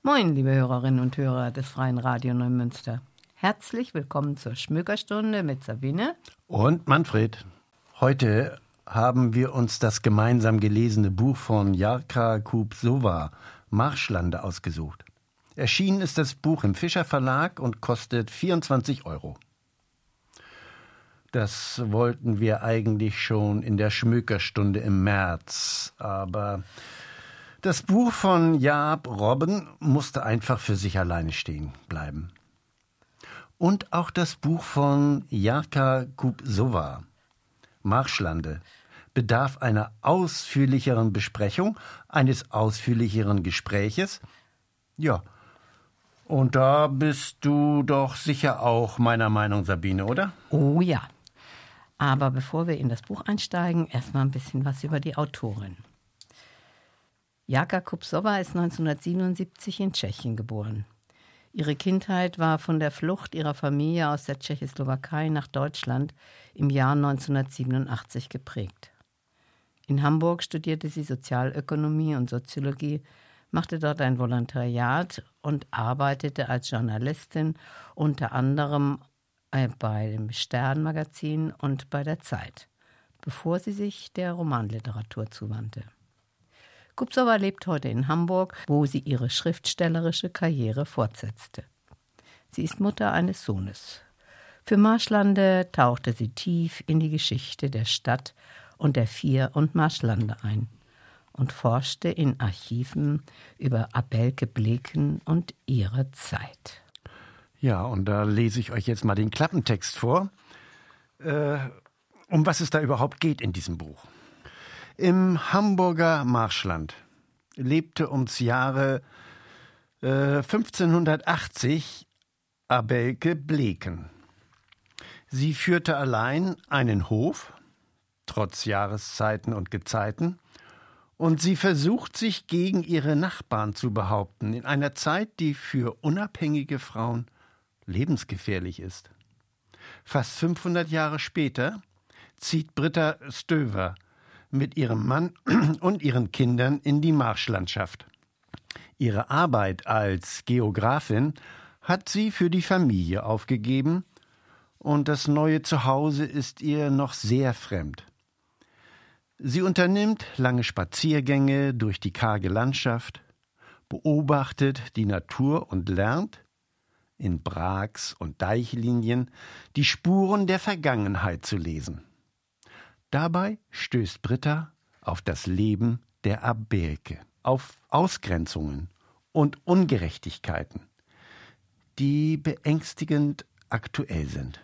Moin, liebe Hörerinnen und Hörer des Freien Radio Neumünster. Herzlich willkommen zur Schmökerstunde mit Sabine und Manfred. Heute haben wir uns das gemeinsam gelesene Buch von Jarka Kupsova, Marschlande, ausgesucht. Erschienen ist das Buch im Fischer Verlag und kostet 24 €. Das wollten wir eigentlich schon in der Schmökerstunde im März, aber das Buch von Jaap Robben musste einfach für sich alleine stehen bleiben. Und auch das Buch von Jarka Kupsova, Marschlande, bedarf einer ausführlicheren Besprechung, eines ausführlicheren Gespräches. Ja, und da bist du doch sicher auch meiner Meinung, Sabine, oder? Oh ja. Aber bevor wir in das Buch einsteigen, erstmal ein bisschen was über die Autorin. Jarka Kupsova ist 1977 in Tschechien geboren. Ihre Kindheit war von der Flucht ihrer Familie aus der Tschechoslowakei nach Deutschland im Jahr 1987 geprägt. In Hamburg studierte sie Sozialökonomie und Soziologie, machte dort ein Volontariat und arbeitete als Journalistin unter anderem bei dem Stern-Magazin und bei der Zeit, bevor sie sich der Romanliteratur zuwandte. Kupsova lebt heute in Hamburg, wo sie ihre schriftstellerische Karriere fortsetzte. Sie ist Mutter eines Sohnes. Für Marschlande tauchte sie tief in die Geschichte der Stadt und der Vier- und Marschlande ein und forschte in Archiven über Abelke Bleken und ihre Zeit. Ja, und da lese ich euch jetzt mal den Klappentext vor, um was es da überhaupt geht in diesem Buch. Im Hamburger Marschland lebte ums Jahre 1580 Abelke Bleken. Sie führte allein einen Hof, trotz Jahreszeiten und Gezeiten, und sie versucht sich gegen ihre Nachbarn zu behaupten, in einer Zeit, die für unabhängige Frauen lebensgefährlich ist. Fast 500 Jahre später zieht Britta Stöver mit ihrem Mann und ihren Kindern in die Marschlandschaft. Ihre Arbeit als Geografin hat sie für die Familie aufgegeben und das neue Zuhause ist ihr noch sehr fremd. Sie unternimmt lange Spaziergänge durch die karge Landschaft, beobachtet die Natur und lernt, in Brags- und Deichlinien, die Spuren der Vergangenheit zu lesen. Dabei stößt Britta auf das Leben der Abelke, auf Ausgrenzungen und Ungerechtigkeiten, die beängstigend aktuell sind.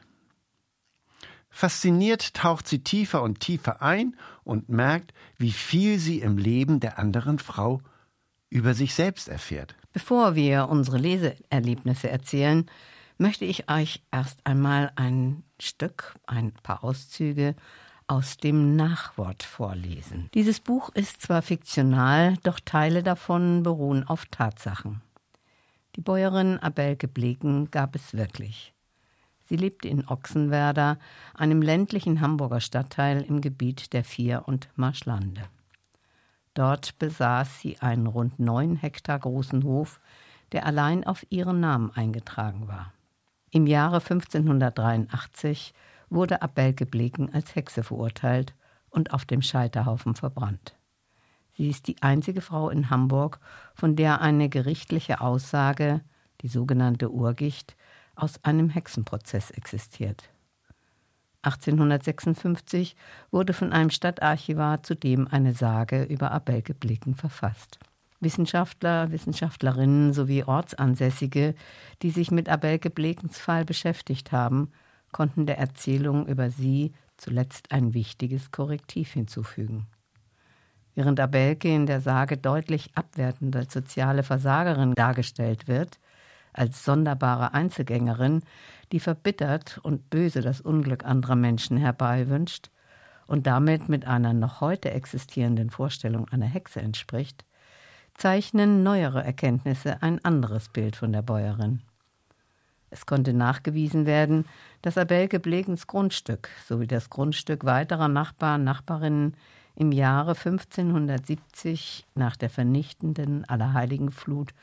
Fasziniert taucht sie tiefer und tiefer ein und merkt, wie viel sie im Leben der anderen Frau über sich selbst erfährt. Bevor wir unsere Leseerlebnisse erzählen, möchte ich euch erst einmal ein paar Auszüge aus dem Nachwort vorlesen. Dieses Buch ist zwar fiktional, doch Teile davon beruhen auf Tatsachen. Die Bäuerin Abelke Bleken gab es wirklich. Sie lebte in Ochsenwerder, einem ländlichen Hamburger Stadtteil im Gebiet der Vier- und Marschlande. Dort besaß sie einen rund 9 Hektar großen Hof, der allein auf ihren Namen eingetragen war. Im Jahre 1583 wurde Abelke Bleken als Hexe verurteilt und auf dem Scheiterhaufen verbrannt. Sie ist die einzige Frau in Hamburg, von der eine gerichtliche Aussage, die sogenannte Urgicht, aus einem Hexenprozess existiert. 1856 wurde von einem Stadtarchivar zudem eine Sage über Abelke Bleken verfasst. Wissenschaftler, Wissenschaftlerinnen sowie Ortsansässige, die sich mit Abelke Blekens Fall beschäftigt haben, konnten der Erzählung über sie zuletzt ein wichtiges Korrektiv hinzufügen. Während Abelke in der Sage deutlich abwertend als soziale Versagerin dargestellt wird, als sonderbare Einzelgängerin, die verbittert und böse das Unglück anderer Menschen herbeiwünscht und damit mit einer noch heute existierenden Vorstellung einer Hexe entspricht, zeichnen neuere Erkenntnisse ein anderes Bild von der Bäuerin. Es konnte nachgewiesen werden, dass Abelke Blekens Grundstück sowie das Grundstück weiterer Nachbarinnen im Jahre 1570 nach der vernichtenden Allerheiligenflut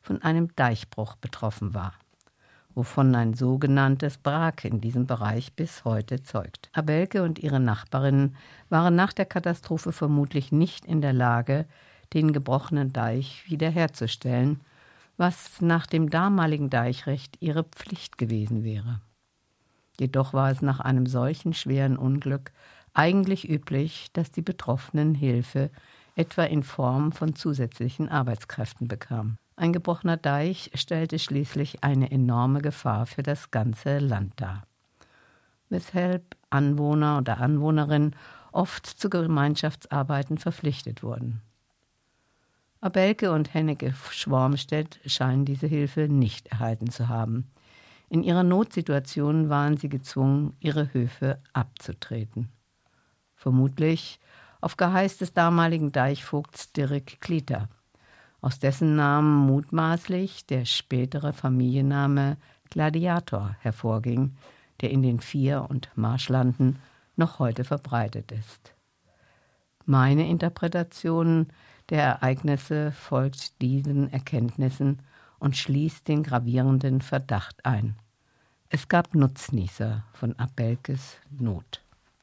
von einem Deichbruch betroffen war, wovon ein sogenanntes Brak in diesem Bereich bis heute zeugt. Abelke und ihre Nachbarinnen waren nach der Katastrophe vermutlich nicht in der Lage, den gebrochenen Deich wiederherzustellen, was nach dem damaligen Deichrecht ihre Pflicht gewesen wäre. Jedoch war es nach einem solchen schweren Unglück eigentlich üblich, dass die Betroffenen Hilfe etwa in Form von zusätzlichen Arbeitskräften bekamen. Ein gebrochener Deich stellte schließlich eine enorme Gefahr für das ganze Land dar, weshalb Anwohner oder Anwohnerinnen oft zu Gemeinschaftsarbeiten verpflichtet wurden. Abelke und Hennecke Schwormstedt scheinen diese Hilfe nicht erhalten zu haben. In ihrer Notsituation waren sie gezwungen, ihre Höfe abzutreten. Vermutlich auf Geheiß des damaligen Deichvogts Dirk Klieter, aus dessen Namen mutmaßlich der spätere Familienname Gladiator hervorging, der in den Vier- und Marschlanden noch heute verbreitet ist. Meine Interpretation der Ereignisse folgt diesen Erkenntnissen und schließt den gravierenden Verdacht ein. Es gab Nutznießer von Abelkes Not.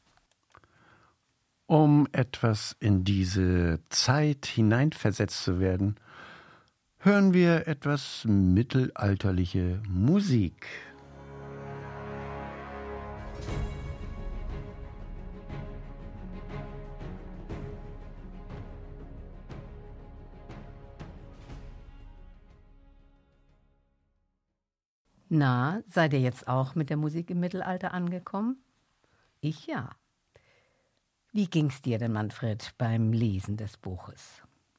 Um etwas in diese Zeit hineinversetzt zu werden, hören wir etwas mittelalterliche Musik. Na, seid ihr jetzt auch mit der Musik im Mittelalter angekommen? Ich ja. Wie ging's dir denn, Manfred, beim Lesen des Buches?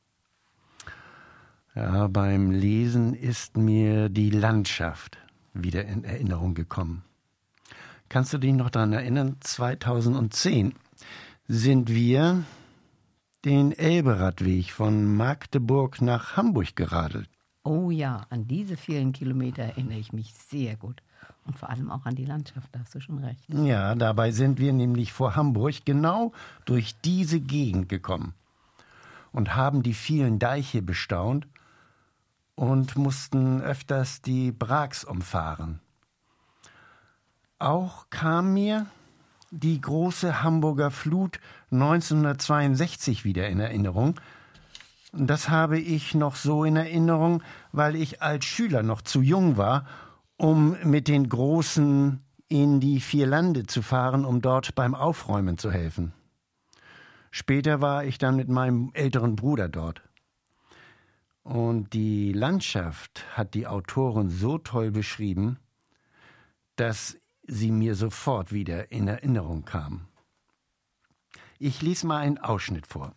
Ja, beim Lesen ist mir die Landschaft wieder in Erinnerung gekommen. Kannst du dich noch daran erinnern? 2010 sind wir den Elberadweg von Magdeburg nach Hamburg geradelt. Oh ja, an diese vielen Kilometer erinnere ich mich sehr gut. Und vor allem auch an die Landschaft, da hast du schon recht. Ja, dabei sind wir nämlich vor Hamburg genau durch diese Gegend gekommen und haben die vielen Deiche bestaunt und mussten öfters die Braks umfahren. Auch kam mir die große Hamburger Flut 1962 wieder in Erinnerung. Das habe ich noch so in Erinnerung, weil ich als Schüler noch zu jung war, um mit den Großen in die Vier Lande zu fahren, um dort beim Aufräumen zu helfen. Später war ich dann mit meinem älteren Bruder dort. Und die Landschaft hat die Autorin so toll beschrieben, dass sie mir sofort wieder in Erinnerung kam. Ich lese mal einen Ausschnitt vor.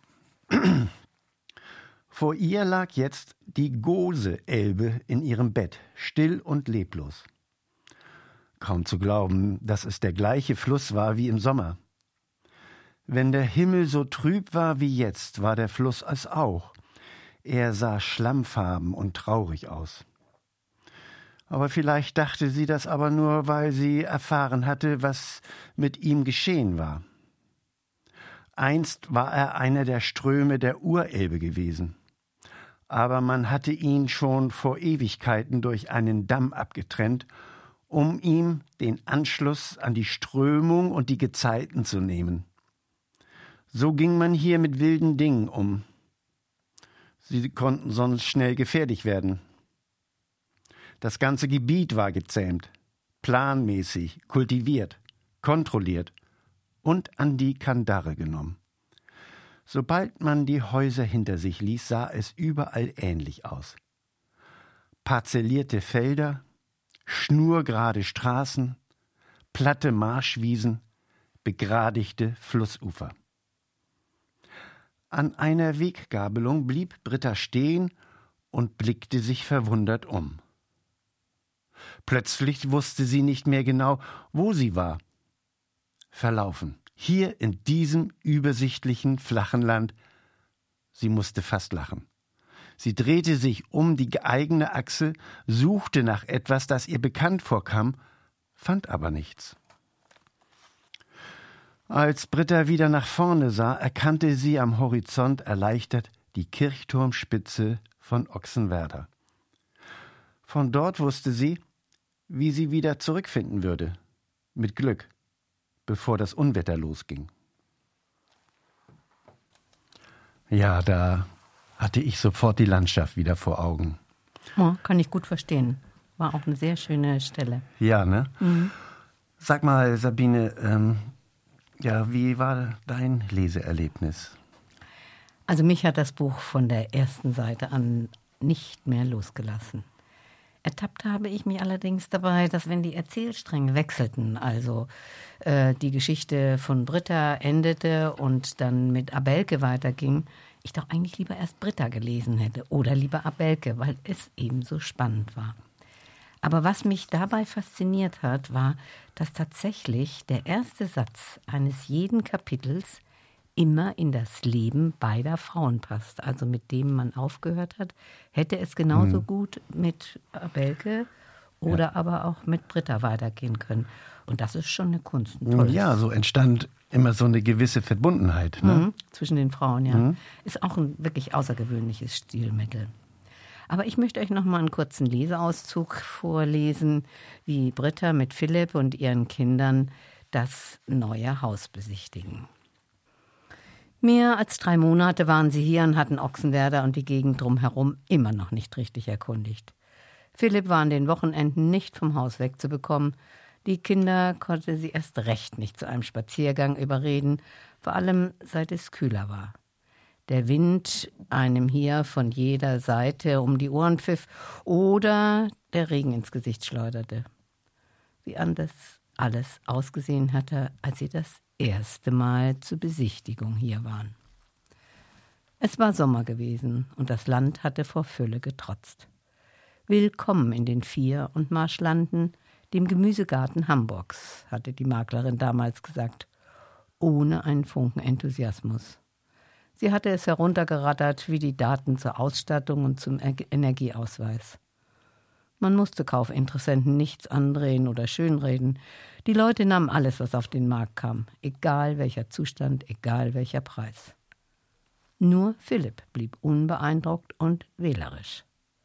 Vor ihr lag jetzt die Gose-Elbe in ihrem Bett, still und leblos. Kaum zu glauben, dass es der gleiche Fluss war wie im Sommer. Wenn der Himmel so trüb war wie jetzt, war der Fluss es auch. Er sah schlammfarben und traurig aus. Aber vielleicht dachte sie das aber nur, weil sie erfahren hatte, was mit ihm geschehen war. Einst war er einer der Ströme der Urelbe gewesen. Aber man hatte ihn schon vor Ewigkeiten durch einen Damm abgetrennt, um ihm den Anschluss an die Strömung und die Gezeiten zu nehmen. So ging man hier mit wilden Dingen um. Sie konnten sonst schnell gefährlich werden. Das ganze Gebiet war gezähmt, planmäßig, kultiviert, kontrolliert und an die Kandare genommen. Sobald man die Häuser hinter sich ließ, sah es überall ähnlich aus. Parzellierte Felder, schnurgerade Straßen, platte Marschwiesen, begradigte Flussufer. An einer Weggabelung blieb Britta stehen und blickte sich verwundert um. Plötzlich wusste sie nicht mehr genau, wo sie war. Verlaufen, hier in diesem übersichtlichen, flachen Land. Sie musste fast lachen. Sie drehte sich um die eigene Achse, suchte nach etwas, das ihr bekannt vorkam, fand aber nichts. Als Britta wieder nach vorne sah, erkannte sie am Horizont erleichtert die Kirchturmspitze von Ochsenwerder. Von dort wusste sie, wie sie wieder zurückfinden würde. Mit Glück, bevor das Unwetter losging. Ja, da hatte ich sofort die Landschaft wieder vor Augen. Oh, kann ich gut verstehen. War auch eine sehr schöne Stelle. Ja, ne? Mhm. Sag mal, Sabine, wie war dein Leseerlebnis? Also mich hat das Buch von der ersten Seite an nicht mehr losgelassen. Ertappt habe ich mich allerdings dabei, dass wenn die Erzählstränge wechselten, also die Geschichte von Britta endete und dann mit Abelke weiterging, ich doch eigentlich lieber erst Britta gelesen hätte oder lieber Abelke, weil es eben so spannend war. Aber was mich dabei fasziniert hat, war, dass tatsächlich der erste Satz eines jeden Kapitels immer in das Leben beider Frauen passt. Also mit dem man aufgehört hat, hätte es genauso gut mit Abelke oder aber auch mit Britta weitergehen können. Und das ist schon eine Kunst. Ein tolles. Ja, so entstand immer so eine gewisse Verbundenheit. Ne? Zwischen den Frauen, ja. Ist auch ein wirklich außergewöhnliches Stilmittel. Aber ich möchte euch noch mal einen kurzen Leseauszug vorlesen, wie Britta mit Philipp und ihren Kindern das neue Haus besichtigen. Mehr als 3 Monate waren sie hier und hatten Ochsenwerder und die Gegend drumherum immer noch nicht richtig erkundigt. Philipp war an den Wochenenden nicht vom Haus wegzubekommen. Die Kinder konnte sie erst recht nicht zu einem Spaziergang überreden, vor allem seit es kühler war. Der Wind einem hier von jeder Seite um die Ohren pfiff oder der Regen ins Gesicht schleuderte. Wie anders alles ausgesehen hatte, als sie das erste Mal zur Besichtigung hier waren. Es war Sommer gewesen und das Land hatte vor Fülle getrotzt. Willkommen in den Vier- und Marschlanden, dem Gemüsegarten Hamburgs, hatte die Maklerin damals gesagt, ohne einen Funken Enthusiasmus. Sie hatte es heruntergerattert wie die Daten zur Ausstattung und zum Energieausweis. Man musste Kaufinteressenten nichts andrehen oder schönreden. Die Leute nahmen alles, was auf den Markt kam, egal welcher Zustand, egal welcher Preis. Nur Philipp blieb unbeeindruckt und wählerisch.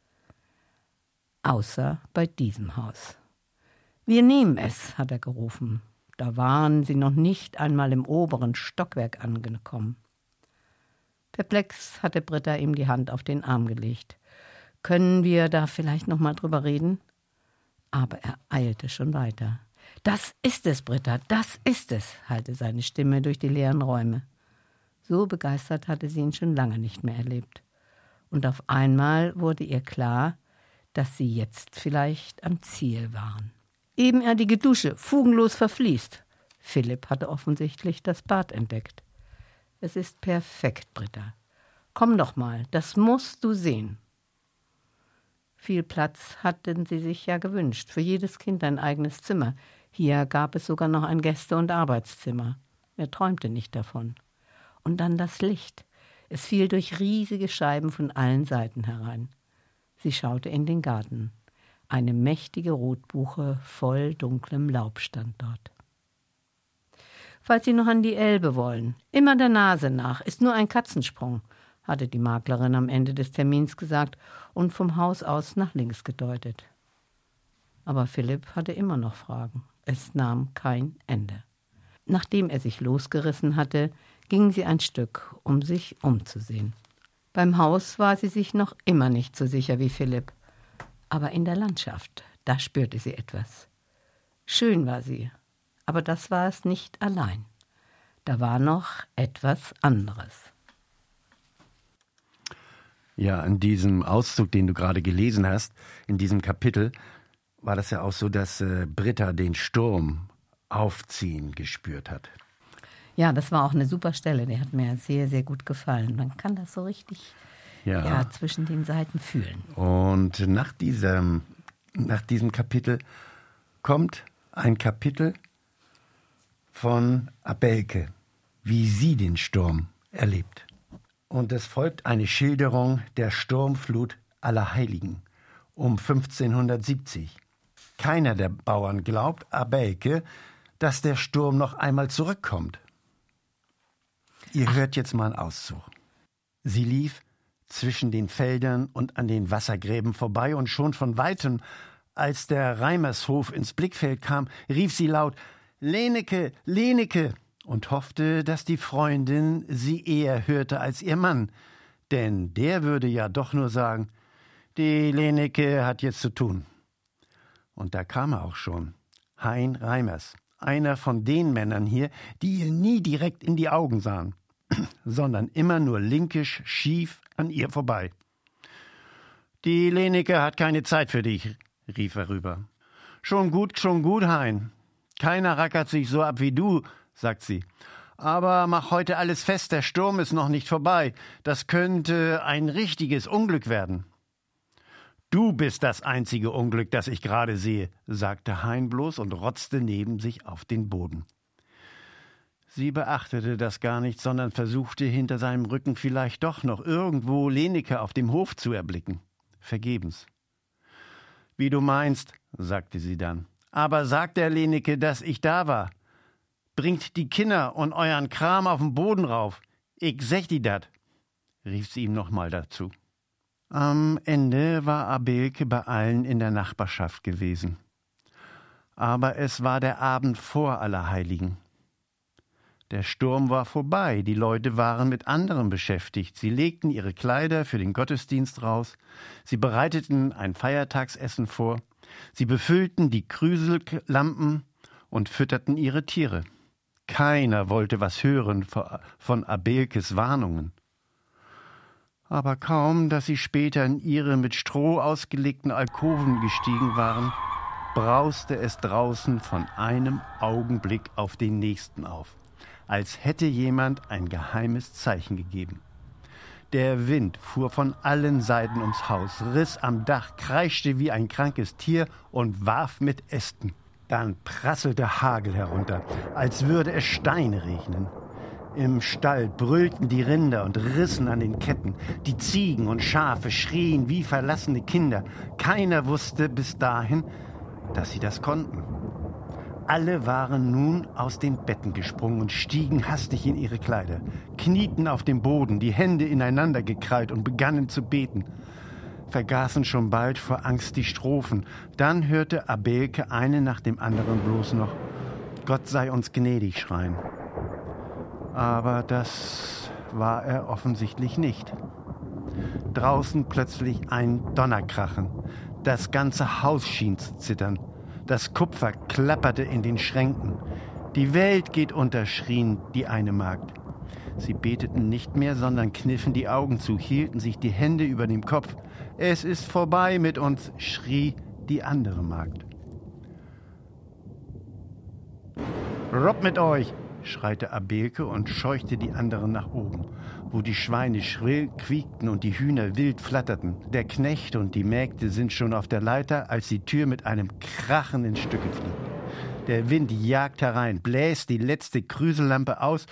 Außer bei diesem Haus. »Wir nehmen es«, hat er gerufen. Da waren sie noch nicht einmal im oberen Stockwerk angekommen. Perplex hatte Britta ihm die Hand auf den Arm gelegt. »Können wir da vielleicht noch mal drüber reden?« Aber er eilte schon weiter. »Das ist es, Britta, das ist es«, hallte seine Stimme durch die leeren Räume. So begeistert hatte sie ihn schon lange nicht mehr erlebt. Und auf einmal wurde ihr klar, dass sie jetzt vielleicht am Ziel waren. Ebenerdige Dusche, fugenlos verfließt. Philipp hatte offensichtlich das Bad entdeckt. »Es ist perfekt, Britta. Komm doch mal, das musst du sehen.« Viel Platz hatten sie sich ja gewünscht, für jedes Kind ein eigenes Zimmer. Hier gab es sogar noch ein Gäste- und Arbeitszimmer. Er träumte nicht davon. Und dann das Licht. Es fiel durch riesige Scheiben von allen Seiten herein. Sie schaute in den Garten. Eine mächtige Rotbuche voll dunklem Laub stand dort. »Falls Sie noch an die Elbe wollen, immer der Nase nach, ist nur ein Katzensprung«, hatte die Maklerin am Ende des Termins gesagt und vom Haus aus nach links gedeutet. Aber Philipp hatte immer noch Fragen. Es nahm kein Ende. Nachdem er sich losgerissen hatte, ging sie ein Stück, um sich umzusehen. Beim Haus war sie sich noch immer nicht so sicher wie Philipp. Aber in der Landschaft, da spürte sie etwas. Schön war sie, aber das war es nicht allein. Da war noch etwas anderes. Ja, in diesem Auszug, den du gerade gelesen hast, in diesem Kapitel, war das ja auch so, dass Britta den Sturm aufziehen gespürt hat. Ja, das war auch eine super Stelle, die hat mir sehr, sehr gut gefallen. Man kann das so richtig zwischen den Seiten fühlen. Und nach diesem Kapitel kommt ein Kapitel von Abelke, wie sie den Sturm erlebt. Und es folgt eine Schilderung der Sturmflut Allerheiligen um 1570. Keiner der Bauern glaubt Abelke, dass der Sturm noch einmal zurückkommt. Ihr hört jetzt mal einen Auszug. Sie lief zwischen den Feldern und an den Wassergräben vorbei, und schon von weitem, als der Reimershof ins Blickfeld kam, rief sie laut: »Leneke, Leneke!« und hoffte, dass die Freundin sie eher hörte als ihr Mann, denn der würde ja doch nur sagen: »Die Leneke hat jetzt zu tun.« Und da kam er auch schon, Hein Reimers, einer von den Männern hier, die ihr nie direkt in die Augen sahen, sondern immer nur linkisch schief an ihr vorbei. »Die Leneke hat keine Zeit für dich«, rief er rüber. Schon gut, Hein. Keiner rackert sich so ab wie du«, sagt sie. »Aber mach heute alles fest, der Sturm ist noch nicht vorbei. Das könnte ein richtiges Unglück werden.« »Du bist das einzige Unglück, das ich gerade sehe«, sagte Hein bloß und rotzte neben sich auf den Boden. Sie beachtete das gar nicht, sondern versuchte hinter seinem Rücken vielleicht doch noch irgendwo Leneke auf dem Hof zu erblicken. Vergebens. »Wie du meinst«, sagte sie dann. »Aber sagt der Leneke, dass ich da war. Bringt die Kinder und euren Kram auf den Boden rauf. Ich sech die dat«, rief sie ihm nochmal dazu. Am Ende war Abelke bei allen in der Nachbarschaft gewesen. Aber es war der Abend vor Allerheiligen. Der Sturm war vorbei, die Leute waren mit anderem beschäftigt. Sie legten ihre Kleider für den Gottesdienst raus, sie bereiteten ein Feiertagsessen vor, sie befüllten die Krüsellampen und fütterten ihre Tiere. Keiner wollte was hören von Abelkes Warnungen. Aber kaum, dass sie später in ihre mit Stroh ausgelegten Alkoven gestiegen waren, brauste es draußen von einem Augenblick auf den nächsten auf, als hätte jemand ein geheimes Zeichen gegeben. Der Wind fuhr von allen Seiten ums Haus, riss am Dach, kreischte wie ein krankes Tier und warf mit Ästen. Dann prasselte Hagel herunter, als würde es Steine regnen. Im Stall brüllten die Rinder und rissen an den Ketten. Die Ziegen und Schafe schrien wie verlassene Kinder. Keiner wusste bis dahin, dass sie das konnten. Alle waren nun aus den Betten gesprungen und stiegen hastig in ihre Kleider, knieten auf dem Boden, die Hände ineinander gekrallt und begannen zu beten. Vergaßen schon bald vor Angst die Strophen. Dann hörte Abelke eine nach dem anderen bloß noch »Gott sei uns gnädig« schreien. Aber das war er offensichtlich nicht. Draußen plötzlich ein Donnerkrachen. Das ganze Haus schien zu zittern. Das Kupfer klapperte in den Schränken. »Die Welt geht unter«, schrien die eine Magd. Sie beteten nicht mehr, sondern kniffen die Augen zu, hielten sich die Hände über dem Kopf. »Es ist vorbei mit uns«, schrie die andere Magd. »Rob mit euch«, schreite Abelke und scheuchte die anderen nach oben, wo die Schweine schrill quiekten und die Hühner wild flatterten. Der Knecht und die Mägde sind schon auf der Leiter, als die Tür mit einem Krachen in Stücke fliegt. Der Wind jagt herein, bläst die letzte Krüsellampe aus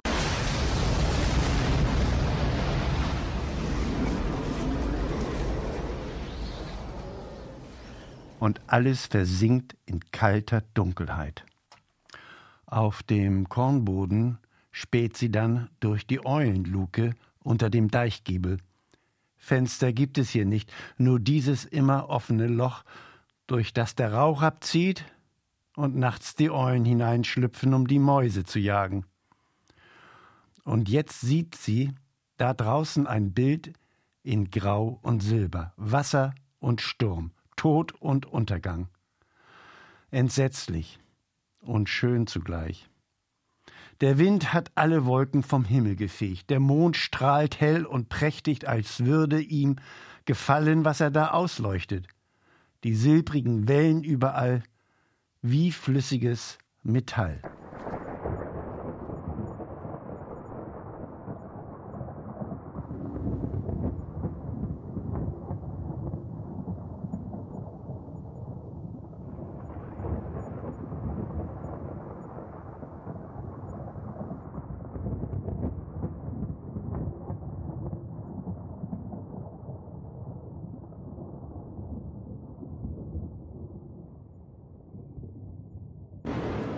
und alles versinkt in kalter Dunkelheit. Auf dem Kornboden späht sie dann durch die Eulenluke unter dem Deichgiebel. Fenster gibt es hier nicht, nur dieses immer offene Loch, durch das der Rauch abzieht und nachts die Eulen hineinschlüpfen, um die Mäuse zu jagen. Und jetzt sieht sie da draußen ein Bild in Grau und Silber, Wasser und Sturm, Tod und Untergang. Entsetzlich und schön zugleich. Der Wind hat alle Wolken vom Himmel gefegt. Der Mond strahlt hell und prächtig, als würde ihm gefallen, was er da ausleuchtet. Die silbrigen Wellen überall, wie flüssiges Metall.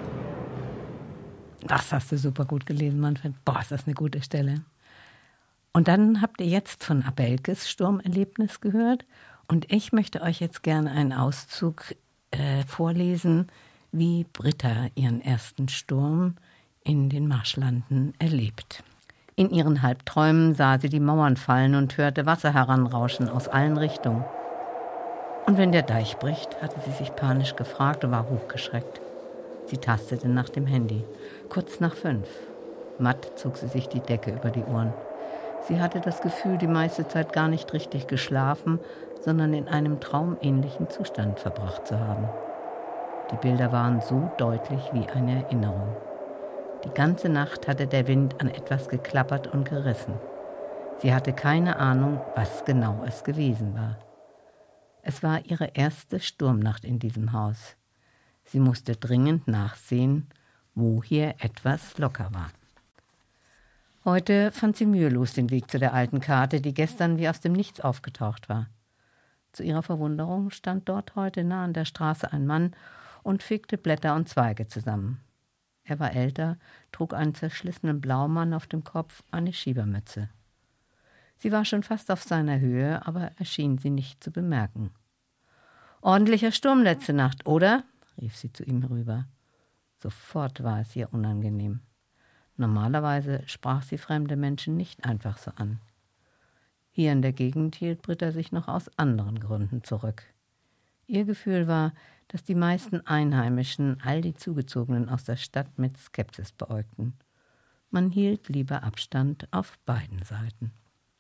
Das hast du super gut gelesen, Manfred. Boah, ist das eine gute Stelle. Und dann habt ihr jetzt von Abelkes Sturmerlebnis gehört. Und ich möchte euch jetzt gerne einen Auszug vorlesen, wie Britta ihren ersten Sturm in den Marschlanden erlebt. In ihren Halbträumen sah sie die Mauern fallen und hörte Wasser heranrauschen aus allen Richtungen. Und wenn der Deich bricht, hatte sie sich panisch gefragt und war hochgeschreckt. Sie tastete nach dem Handy. Kurz nach 5. Matt zog sie sich die Decke über die Ohren. Sie hatte das Gefühl, die meiste Zeit gar nicht richtig geschlafen, sondern in einem traumähnlichen Zustand verbracht zu haben. Die Bilder waren so deutlich wie eine Erinnerung. Die ganze Nacht hatte der Wind an etwas geklappert und gerissen. Sie hatte keine Ahnung, was genau es gewesen war. Es war ihre erste Sturmnacht in diesem Haus. Sie musste dringend nachsehen, wo hier etwas locker war. Heute fand sie mühelos den Weg zu der alten Karte, die gestern wie aus dem Nichts aufgetaucht war. Zu ihrer Verwunderung stand dort heute nah an der Straße ein Mann und fegte Blätter und Zweige zusammen. Er war älter, trug einen zerschlissenen Blaumann auf dem Kopf, eine Schiebermütze. Sie war schon fast auf seiner Höhe, aber er schien sie nicht zu bemerken. »Ordentlicher Sturm letzte Nacht, oder?« rief sie zu ihm rüber. Sofort war es ihr unangenehm. Normalerweise sprach sie fremde Menschen nicht einfach so an. Hier in der Gegend hielt Britta sich noch aus anderen Gründen zurück. Ihr Gefühl war, dass die meisten Einheimischen all die Zugezogenen aus der Stadt mit Skepsis beäugten. Man hielt lieber Abstand auf beiden Seiten.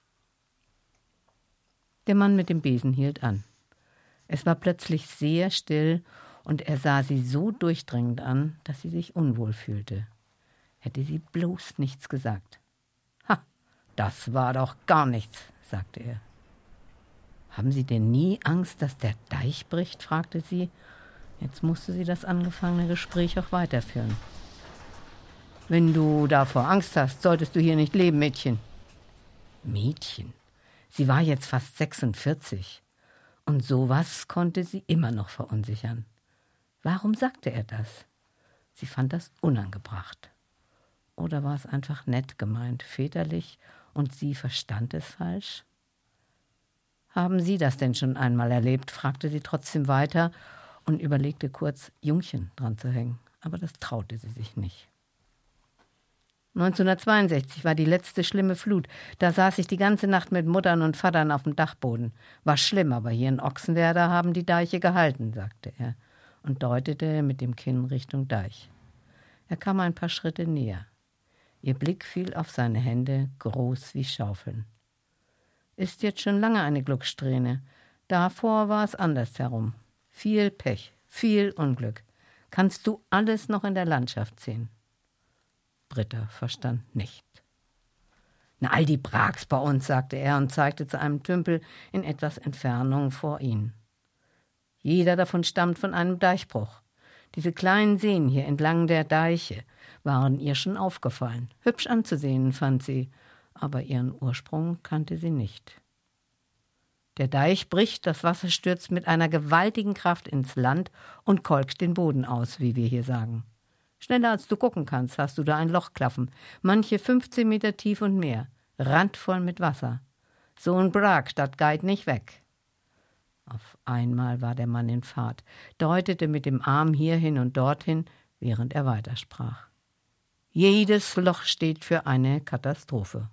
Der Mann mit dem Besen hielt an. Es war plötzlich sehr still und er sah sie so durchdringend an, dass sie sich unwohl fühlte. Hätte sie bloß nichts gesagt. »Ha, das war doch gar nichts«, sagte er. »Haben Sie denn nie Angst, dass der Deich bricht?« fragte sie. Jetzt musste sie das angefangene Gespräch auch weiterführen. »Wenn du davor Angst hast, solltest du hier nicht leben, Mädchen.« Mädchen? Sie war jetzt fast 46. Und sowas konnte sie immer noch verunsichern. Warum sagte er das? Sie fand das unangebracht. Oder war es einfach nett gemeint, väterlich, und sie verstand es falsch? »Haben Sie das denn schon einmal erlebt?« fragte sie trotzdem weiter und überlegte kurz, Jungchen dran zu hängen. Aber das traute sie sich nicht. 1962 war die letzte schlimme Flut. Da saß ich die ganze Nacht mit Muttern und Vatern auf dem Dachboden. War schlimm, aber hier in Ochsenwerder haben die Deiche gehalten, sagte er und deutete mit dem Kinn Richtung Deich. Er kam ein paar Schritte näher. Ihr Blick fiel auf seine Hände, groß wie Schaufeln. Ist jetzt schon lange eine Glückssträhne. Davor war es andersherum. Viel Pech, viel Unglück. Kannst du alles noch in der Landschaft sehen? Britta verstand nicht. »Na, all die Brags bei uns«, sagte er und zeigte zu einem Tümpel in etwas Entfernung vor ihnen. Jeder davon stammt von einem Deichbruch. Diese kleinen Seen hier entlang der Deiche waren ihr schon aufgefallen. Hübsch anzusehen, fand sie, aber ihren Ursprung kannte sie nicht. Der Deich bricht, das Wasser stürzt mit einer gewaltigen Kraft ins Land und kolkt den Boden aus, wie wir hier sagen. Schneller als du gucken kannst, hast du da ein Loch klaffen, manche 15 Meter tief und mehr, randvoll mit Wasser. So ein Brag, das geht nicht weg. Auf einmal war der Mann in Fahrt, deutete mit dem Arm hierhin und dorthin, während er weitersprach. Jedes Loch steht für eine Katastrophe.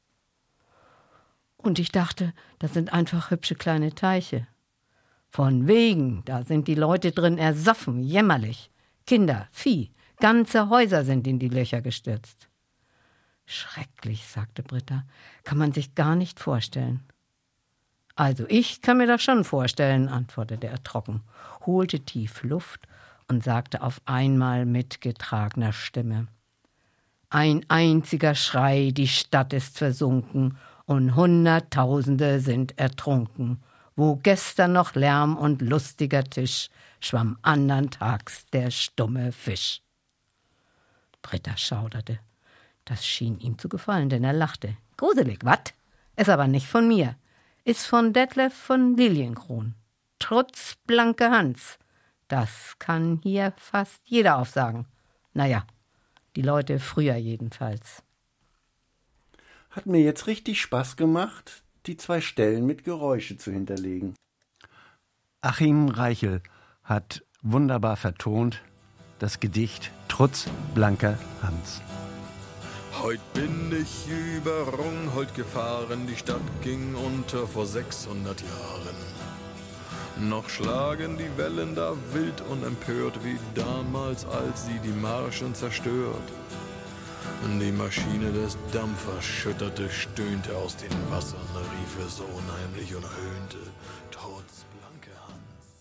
Und ich dachte, das sind einfach hübsche kleine Teiche. Von wegen, da sind die Leute drin ersoffen, jämmerlich. Kinder, Vieh, ganze Häuser sind in die Löcher gestürzt. Schrecklich, sagte Britta, kann man sich gar nicht vorstellen. Also ich kann mir das schon vorstellen, antwortete er trocken, holte tief Luft und sagte auf einmal mit getragener Stimme: Ein einziger Schrei, die Stadt ist versunken und Hunderttausende sind ertrunken. Wo gestern noch Lärm und lustiger Tisch, schwamm andern Tags der stumme Fisch. Britta schauderte. Das schien ihm zu gefallen, denn er lachte. Gruselig, wat? Ist aber nicht von mir. Ist von Detlef von Lilienkron. Trutz blanke Hans. Das kann hier fast jeder aufsagen. Naja, die Leute früher jedenfalls. Hat mir jetzt richtig Spaß gemacht, die 2 Stellen mit Geräusche zu hinterlegen. Achim Reichel hat wunderbar vertont das Gedicht Trutz blanker Hans. Heut bin ich über Rungholt gefahren, die Stadt ging unter vor 600 Jahren. Noch schlagen die Wellen da wild und empört, wie damals, als sie die Marschen zerstört. Die Maschine des Dampfers schütterte, stöhnte aus den Wassern, rief es so unheimlich und höhnte, Trutz blanke Hans.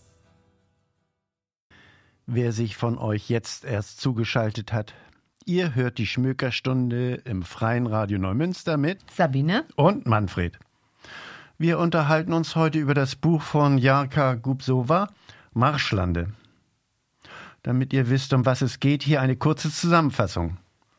Wer sich von euch jetzt erst zugeschaltet hat, ihr hört die Schmökerstunde im Freien Radio Neumünster mit Sabine und Manfred. Wir unterhalten uns heute über das Buch von Jarka Gubsowa, Marschlande. Damit ihr wisst, um was es geht, hier eine kurze Zusammenfassung.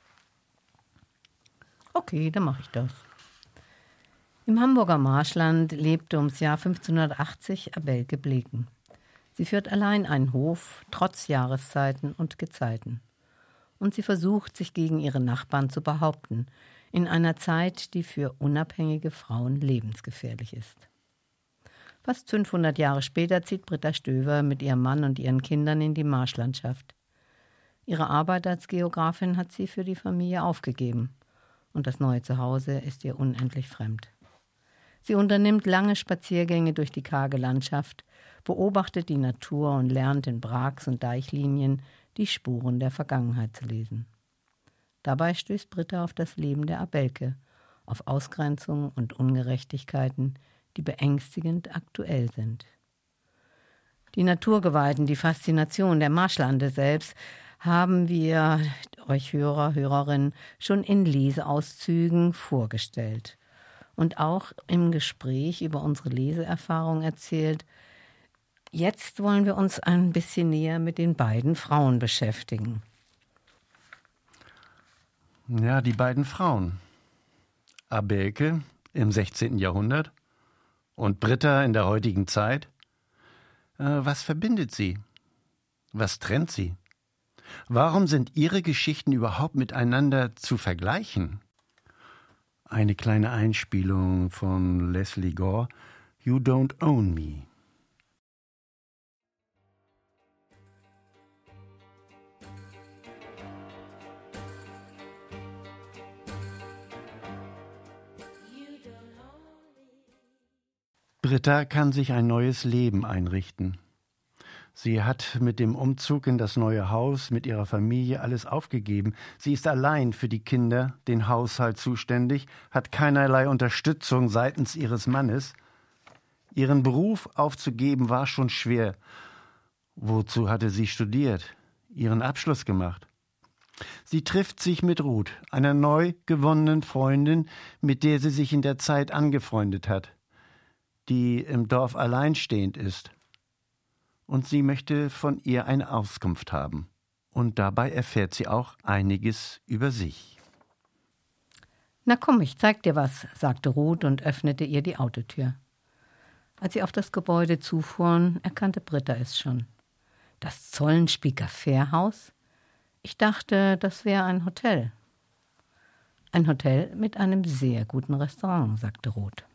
Okay, dann mache ich das. Im Hamburger Marschland lebte ums Jahr 1580 Abelke Bleken. Sie führt allein einen Hof, trotz Jahreszeiten und Gezeiten. Und sie versucht, sich gegen ihre Nachbarn zu behaupten, in einer Zeit, die für unabhängige Frauen lebensgefährlich ist. Fast 500 Jahre später zieht Britta Stöver mit ihrem Mann und ihren Kindern in die Marschlandschaft. Ihre Arbeit als Geografin hat sie für die Familie aufgegeben. Und das neue Zuhause ist ihr unendlich fremd. Sie unternimmt lange Spaziergänge durch die karge Landschaft, beobachtet die Natur und lernt in Brags- und Deichlinien die Spuren der Vergangenheit zu lesen. Dabei stößt Britta auf das Leben der Abelke, auf Ausgrenzung und Ungerechtigkeiten, die beängstigend aktuell sind. Die Naturgewalten, die Faszination der Marschlande selbst, haben wir euch Hörer, Hörerinnen schon in Leseauszügen vorgestellt und auch im Gespräch über unsere Leseerfahrung erzählt. Jetzt wollen wir uns ein bisschen näher mit den beiden Frauen beschäftigen. Ja, die beiden Frauen. Abelke im 16. Jahrhundert und Britta in der heutigen Zeit. Was verbindet sie? Was trennt sie? Warum sind ihre Geschichten überhaupt miteinander zu vergleichen? Eine kleine Einspielung von Leslie Gore, You Don't Own Me. Britta kann sich ein neues Leben einrichten. Sie hat mit dem Umzug in das neue Haus mit ihrer Familie alles aufgegeben. Sie ist allein für die Kinder, den Haushalt zuständig, hat keinerlei Unterstützung seitens ihres Mannes. Ihren Beruf aufzugeben war schon schwer. Wozu hatte sie studiert, ihren Abschluss gemacht? Sie trifft sich mit Ruth, einer neu gewonnenen Freundin, mit der sie sich in der Zeit angefreundet hat, die im Dorf alleinstehend ist. Und sie möchte von ihr eine Auskunft haben. Und dabei erfährt sie auch einiges über sich. »Na komm, ich zeig dir was«, sagte Ruth und öffnete ihr die Autotür. Als sie auf das Gebäude zufuhren, erkannte Britta es schon. »Das Zollenspieker Fährhaus? Ich dachte, das wäre ein Hotel.« »Ein Hotel mit einem sehr guten Restaurant«, sagte Ruth.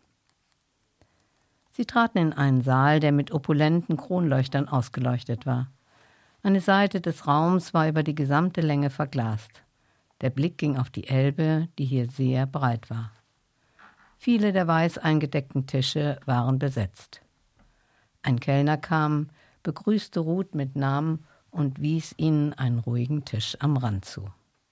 Sie traten in einen Saal, der mit opulenten Kronleuchtern ausgeleuchtet war. Eine Seite des Raums war über die gesamte Länge verglast. Der Blick ging auf die Elbe, die hier sehr breit war. Viele der weiß eingedeckten Tische waren besetzt. Ein Kellner kam, begrüßte Ruth mit Namen und wies ihnen einen ruhigen Tisch am Rand zu.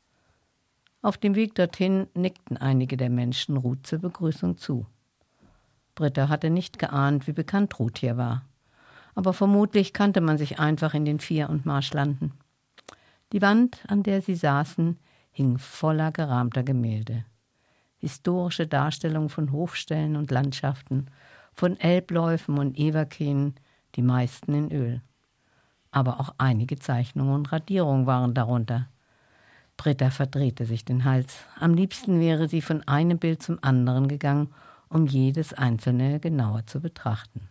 Auf dem Weg dorthin nickten einige der Menschen Ruth zur Begrüßung zu. Britta hatte nicht geahnt, wie bekannt Ruth hier war. Aber vermutlich kannte man sich einfach in den Vier- und Marschlanden. Die Wand, an der sie saßen, hing voller gerahmter Gemälde. Historische Darstellungen von Hofstellen und Landschaften, von Elbläufen und Everkenen, die meisten in Öl. Aber auch einige Zeichnungen und Radierungen waren darunter. Britta verdrehte sich den Hals. Am liebsten wäre sie von einem Bild zum anderen gegangen, um jedes einzelne genauer zu betrachten.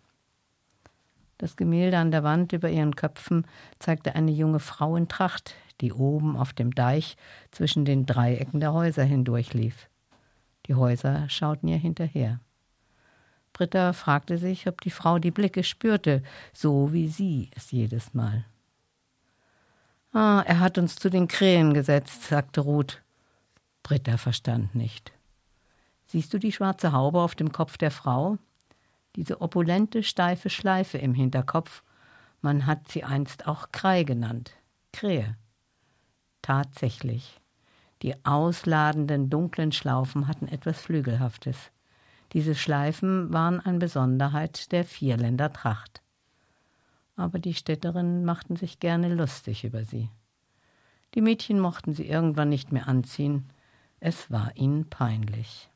Das Gemälde an der Wand über ihren Köpfen zeigte eine junge Frau in Tracht, die oben auf dem Deich zwischen den Dreiecken der Häuser hindurchlief. Die Häuser schauten ihr hinterher. Britta fragte sich, ob die Frau die Blicke spürte, so wie sie es jedes Mal. Er hat uns zu den Krähen gesetzt, sagte Ruth. Britta verstand nicht. Siehst du die schwarze Haube auf dem Kopf der Frau? Diese opulente, steife Schleife im Hinterkopf, man hat sie einst auch Krei genannt, Krähe. Tatsächlich, die ausladenden, dunklen Schlaufen hatten etwas Flügelhaftes. Diese Schleifen waren eine Besonderheit der Vierländer Tracht. Aber die Städterinnen machten sich gerne lustig über sie. Die Mädchen mochten sie irgendwann nicht mehr anziehen. Es war ihnen peinlich.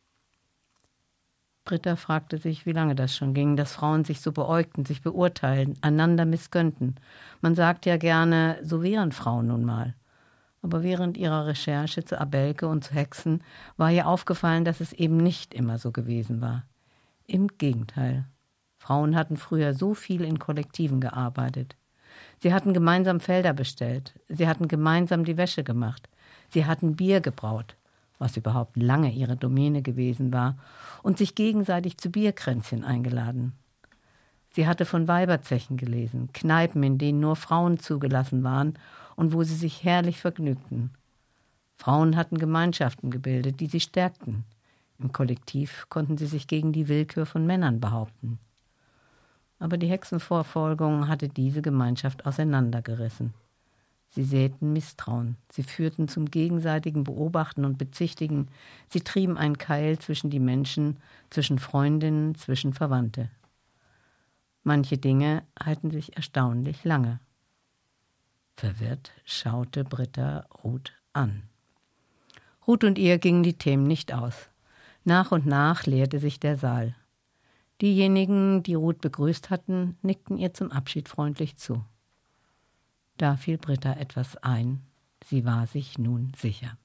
Britta fragte sich, wie lange das schon ging, dass Frauen sich so beäugten, sich beurteilten, einander missgönnten. Man sagt ja gerne, so wären Frauen nun mal. Aber während ihrer Recherche zu Abelke und zu Hexen war ihr aufgefallen, dass es eben nicht immer so gewesen war. Im Gegenteil. Frauen hatten früher so viel in Kollektiven gearbeitet. Sie hatten gemeinsam Felder bestellt. Sie hatten gemeinsam die Wäsche gemacht. Sie hatten Bier gebraut, was überhaupt lange ihre Domäne gewesen war, und sich gegenseitig zu Bierkränzchen eingeladen. Sie hatte von Weiberzechen gelesen, Kneipen, in denen nur Frauen zugelassen waren und wo sie sich herrlich vergnügten. Frauen hatten Gemeinschaften gebildet, die sie stärkten. Im Kollektiv konnten sie sich gegen die Willkür von Männern behaupten. Aber die Hexenverfolgung hatte diese Gemeinschaft auseinandergerissen. Sie säten Misstrauen, sie führten zum gegenseitigen Beobachten und Bezichtigen, sie trieben einen Keil zwischen die Menschen, zwischen Freundinnen, zwischen Verwandte. Manche Dinge halten sich erstaunlich lange. Verwirrt schaute Britta Ruth an. Ruth und ihr gingen die Themen nicht aus. Nach und nach leerte sich der Saal. Diejenigen, die Ruth begrüßt hatten, nickten ihr zum Abschied freundlich zu. Da fiel Britta etwas ein. Sie war sich nun sicher.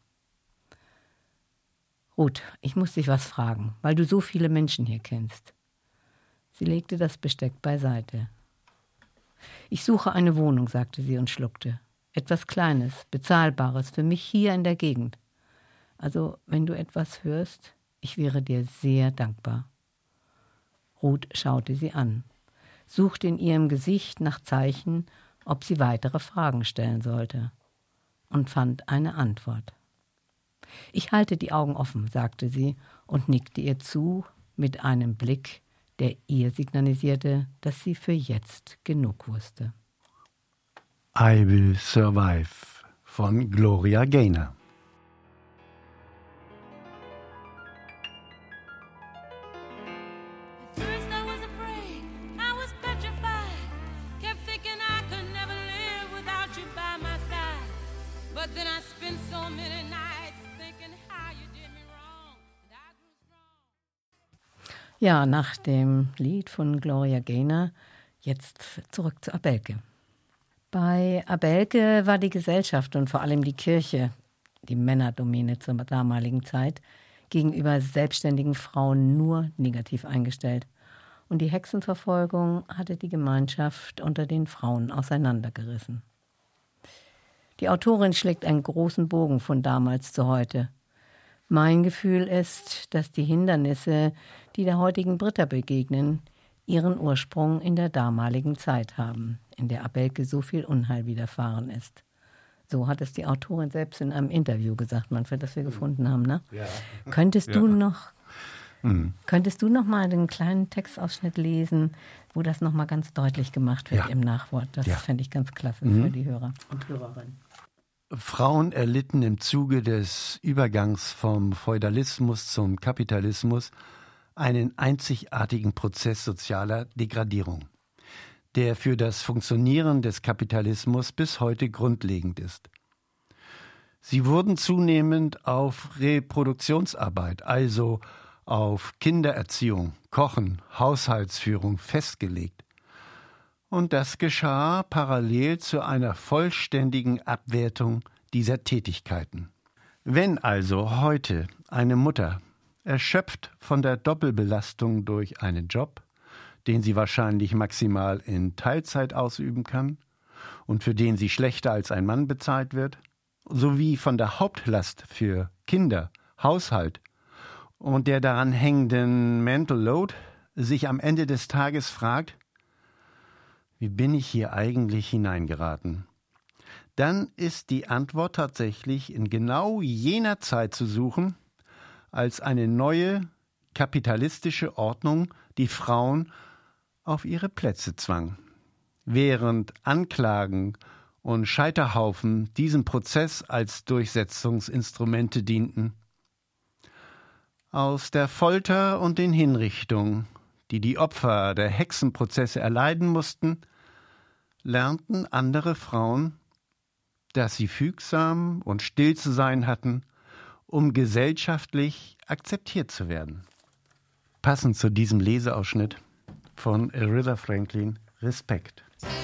Ruth, ich muss dich was fragen, weil du so viele Menschen hier kennst. Sie legte das Besteck beiseite. Ich suche eine Wohnung, sagte sie und schluckte. Etwas Kleines, Bezahlbares für mich hier in der Gegend. Also, wenn du etwas hörst, ich wäre dir sehr dankbar. Ruth schaute sie an, suchte in ihrem Gesicht nach Zeichen, ob sie weitere Fragen stellen sollte, und fand eine Antwort. Ich halte die Augen offen, sagte sie und nickte ihr zu mit einem Blick, der ihr signalisierte, dass sie für jetzt genug wusste. I Will Survive von Gloria Gaynor. Ja, nach dem Lied von Gloria Gaynor jetzt zurück zu Abelke. Bei Abelke war die Gesellschaft und vor allem die Kirche, die Männerdomäne zur damaligen Zeit, gegenüber selbstständigen Frauen nur negativ eingestellt. Und die Hexenverfolgung hatte die Gemeinschaft unter den Frauen auseinandergerissen. Die Autorin schlägt einen großen Bogen von damals zu heute. Mein Gefühl ist, dass die Hindernisse, die der heutigen Britta begegnen, ihren Ursprung in der damaligen Zeit haben, in der Abelke so viel Unheil widerfahren ist. So hat es die Autorin selbst in einem Interview gesagt, Manfred, das wir gefunden haben. Ne? Ja. Könntest du noch mal den kleinen Textausschnitt lesen, wo das noch mal ganz deutlich gemacht wird im Nachwort? Das fände ich ganz klasse für die Hörer und Hörerinnen. Frauen erlitten im Zuge des Übergangs vom Feudalismus zum Kapitalismus einen einzigartigen Prozess sozialer Degradierung, der für das Funktionieren des Kapitalismus bis heute grundlegend ist. Sie wurden zunehmend auf Reproduktionsarbeit, also auf Kindererziehung, Kochen, Haushaltsführung festgelegt. Und das geschah parallel zu einer vollständigen Abwertung dieser Tätigkeiten. Wenn also heute eine Mutter, erschöpft von der Doppelbelastung durch einen Job, den sie wahrscheinlich maximal in Teilzeit ausüben kann und für den sie schlechter als ein Mann bezahlt wird, sowie von der Hauptlast für Kinder, Haushalt und der daran hängenden Mental Load sich am Ende des Tages fragt, wie bin ich hier eigentlich hineingeraten? Dann ist die Antwort tatsächlich in genau jener Zeit zu suchen, als eine neue kapitalistische Ordnung die Frauen auf ihre Plätze zwang. Während Anklagen und Scheiterhaufen diesem Prozess als Durchsetzungsinstrumente dienten. Aus der Folter und den Hinrichtungen, die die Opfer der Hexenprozesse erleiden mussten, lernten andere Frauen, dass sie fügsam und still zu sein hatten, um gesellschaftlich akzeptiert zu werden. Passend zu diesem Leseausschnitt von Aretha Franklin, Respekt.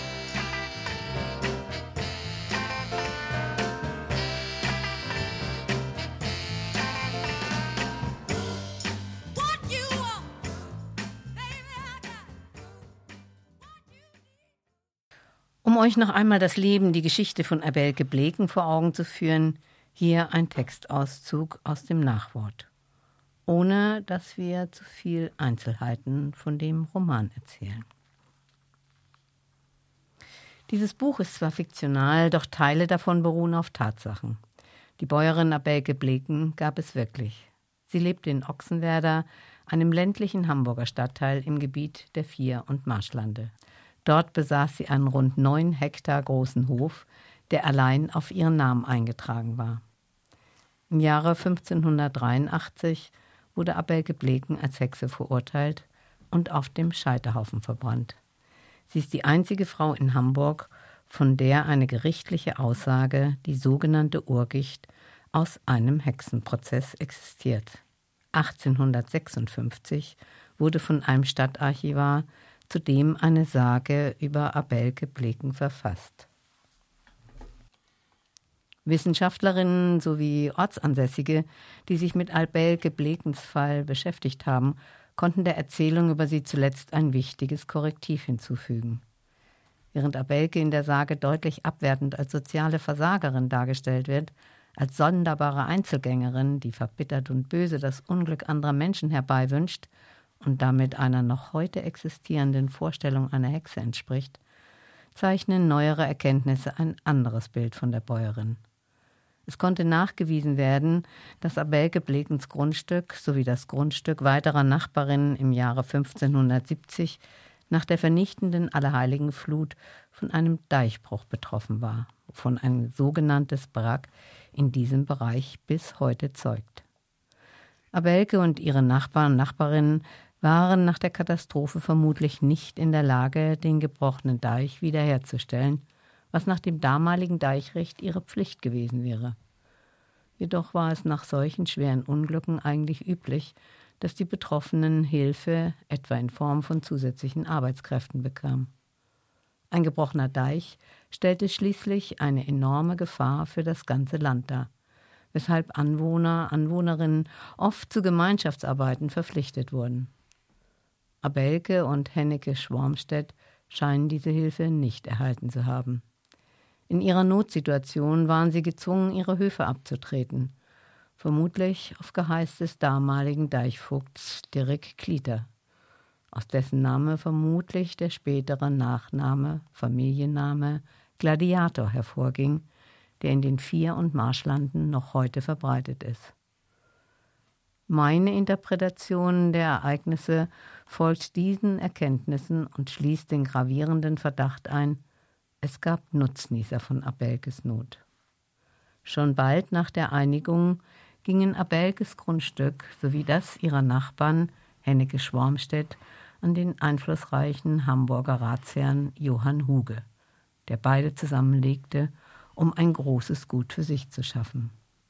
Um euch noch einmal das Leben, die Geschichte von Abelke Bleken vor Augen zu führen, hier ein Textauszug aus dem Nachwort, ohne dass wir zu viel Einzelheiten von dem Roman erzählen. Dieses Buch ist zwar fiktional, doch Teile davon beruhen auf Tatsachen. Die Bäuerin Abelke Bleken gab es wirklich. Sie lebte in Ochsenwerder, einem ländlichen Hamburger Stadtteil im Gebiet der Vier- und Marschlande. Dort besaß sie einen rund 9 Hektar großen Hof, der allein auf ihren Namen eingetragen war. Im Jahre 1583 wurde Abelke Bleken als Hexe verurteilt und auf dem Scheiterhaufen verbrannt. Sie ist die einzige Frau in Hamburg, von der eine gerichtliche Aussage, die sogenannte Urgicht, aus einem Hexenprozess existiert. 1856 wurde von einem Stadtarchivar zudem eine Sage über Abelke Bleken verfasst. Wissenschaftlerinnen sowie Ortsansässige, die sich mit Abelke Blekens Fall beschäftigt haben, konnten der Erzählung über sie zuletzt ein wichtiges Korrektiv hinzufügen. Während Abelke in der Sage deutlich abwertend als soziale Versagerin dargestellt wird, als sonderbare Einzelgängerin, die verbittert und böse das Unglück anderer Menschen herbeiwünscht und damit einer noch heute existierenden Vorstellung einer Hexe entspricht, zeichnen neuere Erkenntnisse ein anderes Bild von der Bäuerin. Es konnte nachgewiesen werden, dass Abelke Blekens Grundstück sowie das Grundstück weiterer Nachbarinnen im Jahre 1570 nach der vernichtenden Allerheiligenflut von einem Deichbruch betroffen war, wovon ein sogenanntes Brack in diesem Bereich bis heute zeugt. Abelke und ihre Nachbarn und Nachbarinnen waren nach der Katastrophe vermutlich nicht in der Lage, den gebrochenen Deich wiederherzustellen, was nach dem damaligen Deichrecht ihre Pflicht gewesen wäre. Jedoch war es nach solchen schweren Unglücken eigentlich üblich, dass die Betroffenen Hilfe, etwa in Form von zusätzlichen Arbeitskräften, bekamen. Ein gebrochener Deich stellte schließlich eine enorme Gefahr für das ganze Land dar, weshalb Anwohnerinnen oft zu Gemeinschaftsarbeiten verpflichtet wurden. Abelke und Hennecke Schwarmstedt scheinen diese Hilfe nicht erhalten zu haben. In ihrer Notsituation waren sie gezwungen, ihre Höfe abzutreten, vermutlich auf Geheiß des damaligen Deichvogts Dirk Klieter, aus dessen Name vermutlich der spätere Nachname, Familienname Gladiator hervorging, der in den Vier- und Marschlanden noch heute verbreitet ist. Meine Interpretation der Ereignisse folgt diesen Erkenntnissen und schließt den gravierenden Verdacht ein, es gab Nutznießer von Abelkes Not. Schon bald nach der Einigung gingen Abelkes Grundstück sowie das ihrer Nachbarn Hennecke Schwarmstedt an den einflussreichen Hamburger Ratsherrn Johann Huge, der beide zusammenlegte, um ein großes Gut für sich zu schaffen.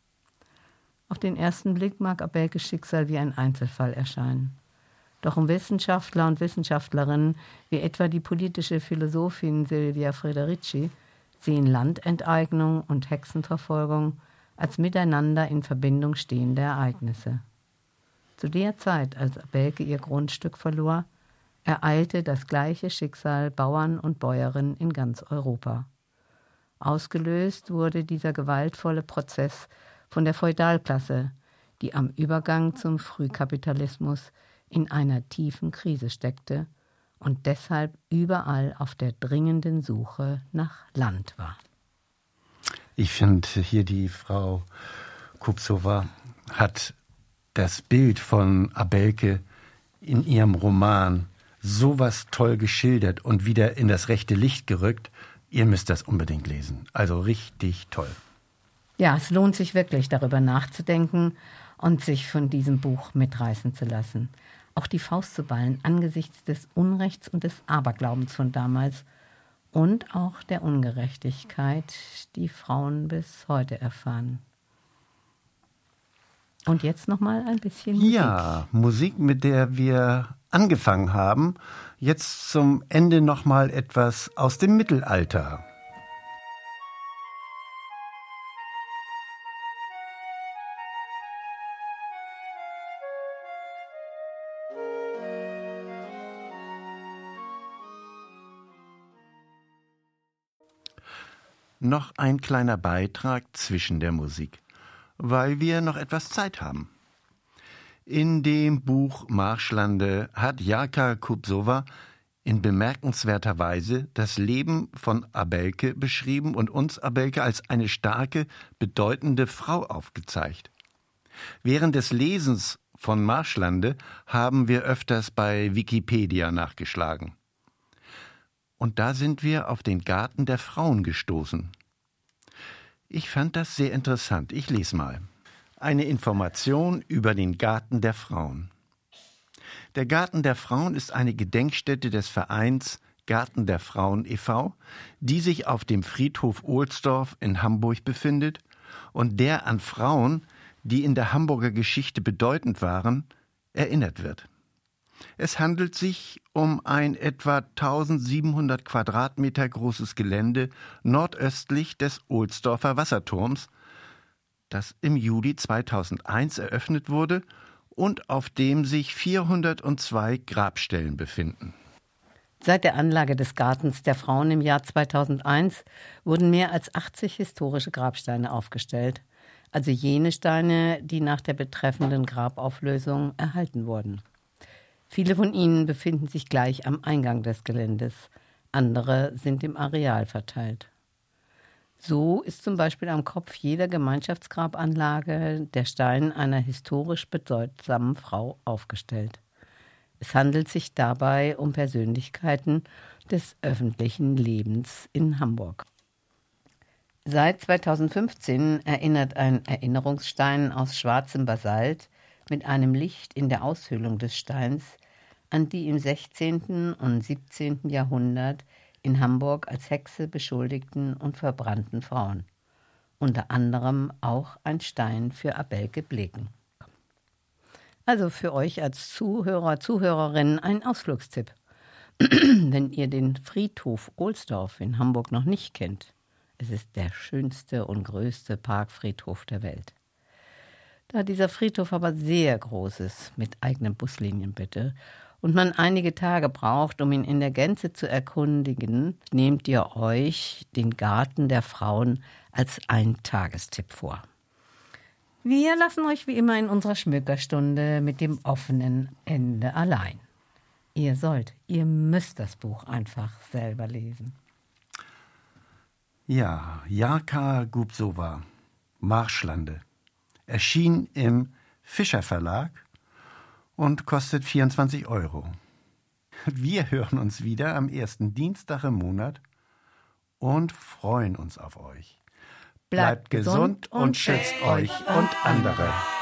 Auf den ersten Blick mag Abelkes Schicksal wie ein Einzelfall erscheinen. Doch Wissenschaftler und Wissenschaftlerinnen, wie etwa die politische Philosophin Silvia Federici, sehen Landenteignung und Hexenverfolgung als miteinander in Verbindung stehende Ereignisse. Zu der Zeit, als Abelke ihr Grundstück verlor, ereilte das gleiche Schicksal Bauern und Bäuerinnen in ganz Europa. Ausgelöst wurde dieser gewaltvolle Prozess von der Feudalklasse, die am Übergang zum Frühkapitalismus in einer tiefen Krise steckte und deshalb überall auf der dringenden Suche nach Land war. Ich finde, hier die Frau Kupsova hat das Bild von Abelke in ihrem Roman sowas toll geschildert und wieder in das rechte Licht gerückt. Ihr müsst das unbedingt lesen. Also richtig toll. Ja, es lohnt sich wirklich, darüber nachzudenken und sich von diesem Buch mitreißen zu lassen. Auch die Faust zu ballen angesichts des Unrechts und des Aberglaubens von damals und auch der Ungerechtigkeit, die Frauen bis heute erfahren. Und jetzt nochmal ein bisschen Musik. Ja, Musik, mit der wir angefangen haben. Jetzt zum Ende nochmal etwas aus dem Mittelalter. Noch ein kleiner Beitrag zwischen der Musik, weil wir noch etwas Zeit haben. In dem Buch Marschlande hat Jarka Kupsova in bemerkenswerter Weise das Leben von Abelke beschrieben und uns Abelke als eine starke, bedeutende Frau aufgezeigt. Während des Lesens von Marschlande haben wir öfters bei Wikipedia nachgeschlagen. Und da sind wir auf den Garten der Frauen gestoßen. Ich fand das sehr interessant. Ich lese mal. Eine Information über den Garten der Frauen. Der Garten der Frauen ist eine Gedenkstätte des Vereins Garten der Frauen e.V., die sich auf dem Friedhof Ohlsdorf in Hamburg befindet und der an Frauen, die in der Hamburger Geschichte bedeutend waren, erinnert wird. Es handelt sich um ein etwa 1700 Quadratmeter großes Gelände nordöstlich des Ohlsdorfer Wasserturms, das im Juli 2001 eröffnet wurde und auf dem sich 402 Grabstellen befinden. Seit der Anlage des Gartens der Frauen im Jahr 2001 wurden mehr als 80 historische Grabsteine aufgestellt, also jene Steine, die nach der betreffenden Grabauflösung erhalten wurden. Viele von ihnen befinden sich gleich am Eingang des Geländes, andere sind im Areal verteilt. So ist zum Beispiel am Kopf jeder Gemeinschaftsgrabanlage der Stein einer historisch bedeutsamen Frau aufgestellt. Es handelt sich dabei um Persönlichkeiten des öffentlichen Lebens in Hamburg. Seit 2015 erinnert ein Erinnerungsstein aus schwarzem Basalt mit einem Licht in der Aushöhlung des Steins an die im 16. und 17. Jahrhundert in Hamburg als Hexe beschuldigten und verbrannten Frauen. Unter anderem auch ein Stein für Abelke Bleken. Also für euch als Zuhörer, Zuhörerinnen ein Ausflugstipp. Wenn ihr den Friedhof Ohlsdorf in Hamburg noch nicht kennt, es ist der schönste und größte Parkfriedhof der Welt. Da dieser Friedhof aber sehr groß ist, mit eigenen Buslinien bitte, und man einige Tage braucht, um ihn in der Gänze zu erkundigen, nehmt ihr euch den Garten der Frauen als Eintagestipp vor. Wir lassen euch wie immer in unserer Schmückerstunde mit dem offenen Ende allein. Ihr müsst das Buch einfach selber lesen. Ja, Jarka Kupsova, Marschlande, erschien im Fischer Verlag und kostet 24 €. Wir hören uns wieder am ersten Dienstag im Monat und freuen uns auf euch. Bleibt gesund und schützt euch und andere.